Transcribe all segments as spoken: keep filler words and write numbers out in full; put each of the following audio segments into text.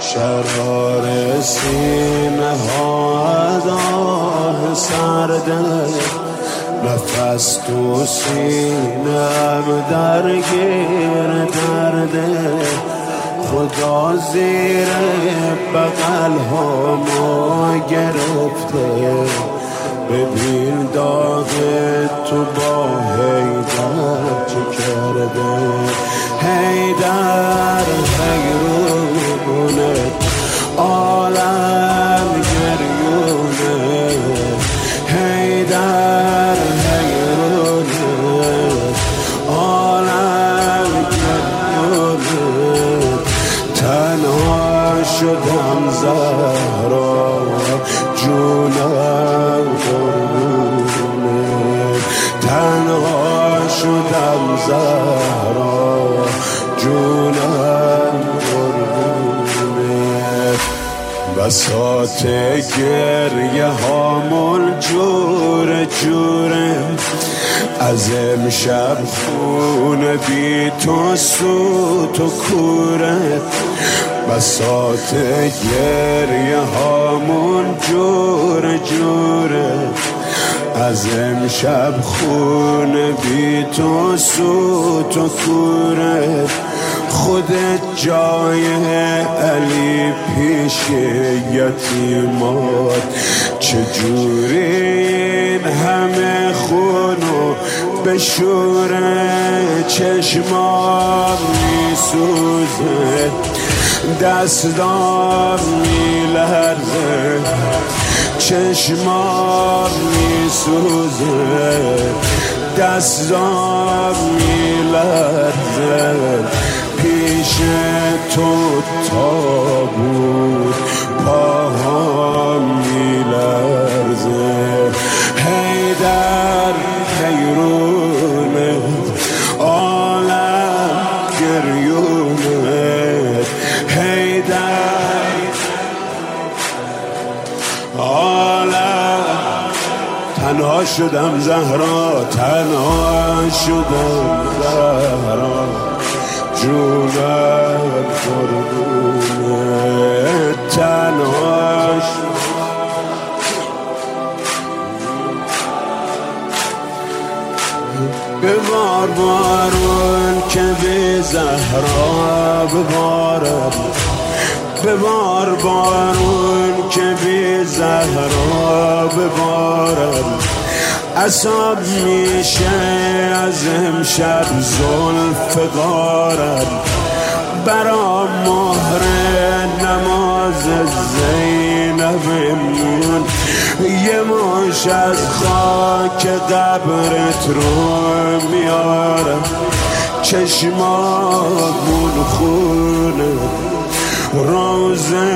شرار سینه ها از آه سرده، نفس تو سینم درگیر درده. خدا زیر بغل ها ما گرفته، ببین داغ تو با حیدر چه کرده. حیدر حیرونه عالم گریونه، حیدر حیرونه عالم گریونه. تنها شدم زهرا جونم قربونه، تنها شدم زهرا جونم قربونه. بساط گریه هامون جور جوره، از امشب خون بی تو سوت و کوره. بساط گریه هامون جور جوره، از امشب خون بی تو سوت و کوره. خودت جای علی پیش یتیمات، چجوری این همه خونو بشوره. چشمام میسوزه، دستام میلرزه، چشمام میسوزه، دستام میلرزه. پیش تو تابوت پاهام میلرزه. حیدر حیرونه عالم گریونه، حیدر عالم. تنها شدم زهرا، تنها شدم زهرا جونم قربونه. تنها ببار بارون که بی زهرا ببارم، ببار بارون که بی زهرا ببارم. عصاب میشه از امشب زلف غارم، برا مهر نماز زینبمون یه مش از خاک قبرت رو میارم. چشمامون خونه روزه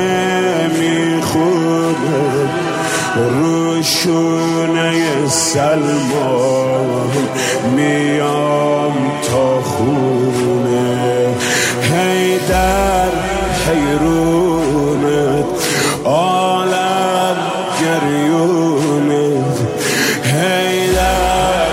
میخونه، روشونه سلمان میام تا خونه. حیدر حیرونه عالم گریونه، حیدر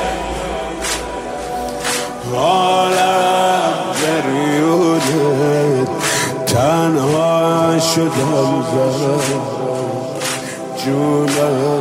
عالم گریونه. تنها شدم زهرا جونم.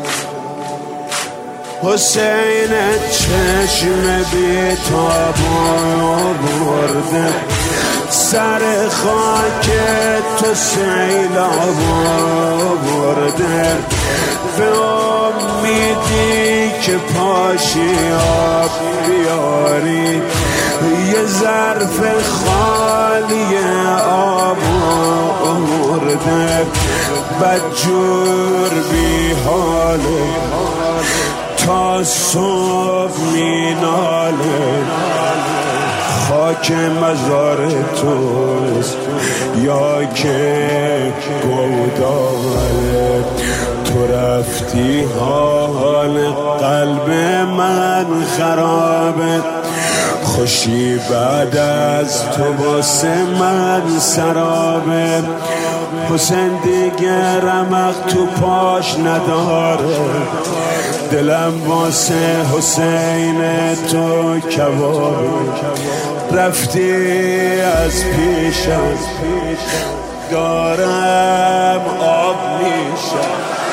حسین چشم بی تابو برده، سر خاک تو سیلاب برده. به امیدی که پاشی آب بیاری، یه ظرف خالی آب آورده. بدجور بی حاله تا صبح می ناله، خاک مزار توست یا که گوداله. تو رفتی حال قلب من خرابه، خوشی بعد از تو واسه من سرابه. حسین دیگه رمق تو پاش نداره، دلم واسه حسین تو کبابه. رفتی از پیشم دارم آب میشم.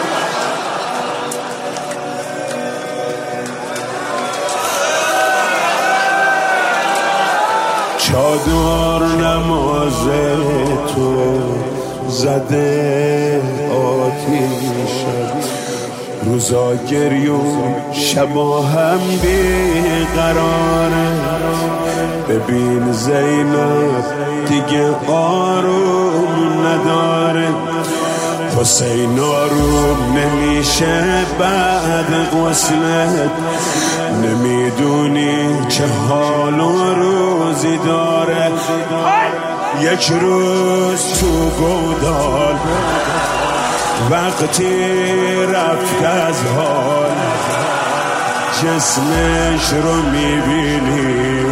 چادر نماز تو زده آتیشم، روزا گریون شبا هم بیقراره. ببین زینب دیگه آروم نداره، حسین آروم نمیشه بعد غسلت. نمیدونی چه حال و روزی داره. یک روز تو گودال وقتی رفت از حال، جسمش رو میبینی